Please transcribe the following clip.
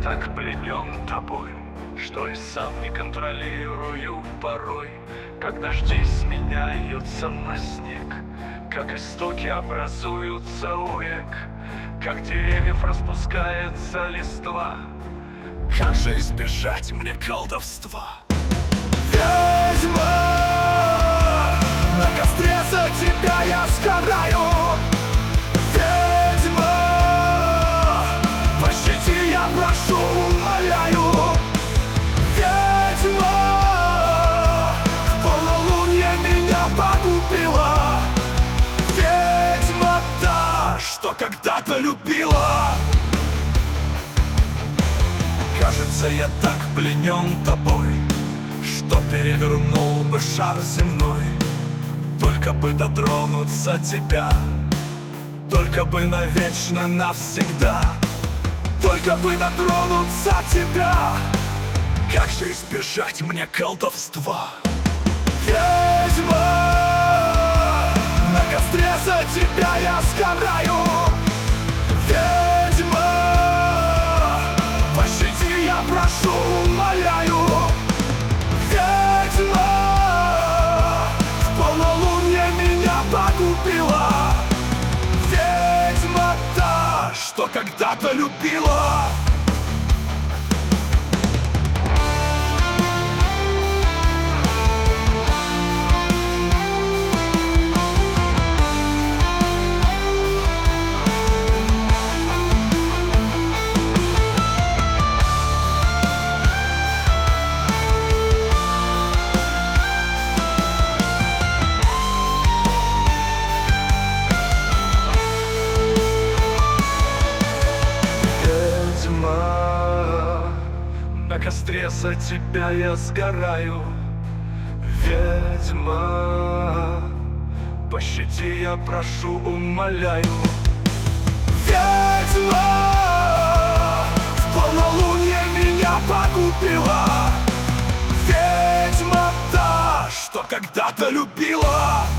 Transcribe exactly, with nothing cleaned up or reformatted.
так пленен тобой, что и сам не контролирую порой. Как дожди сменяются на снег, как истоки образуются у рек, как деревьев распускается листва. Как же избежать мне колдовства? Ведьма, на костре за тебя я сгораю. Ведьма, пощади, я прошу, умоляю. Ведьма, в полнолуние меня погубила. Ведьма та, что когда-то любила. Кажется, я так пленен тобой, что перевернул бы шар земной. Только бы дотронуться тебя, только бы навечно навсегда. Только бы дотронуться тебя. Как же избежать мне колдовства? Ведьма, на костре за тебя я сгораю. Ведьма, пощади, я прошу, умоляю. Ведьма, в полнолуние меня погубила. Ведьма та, что когда-то любила. На костре за тебя я сгораю. Ведьма, пощади, я прошу, умоляю. Ведьма, в полнолуние меня погубила. Ведьма та, что когда-то любила.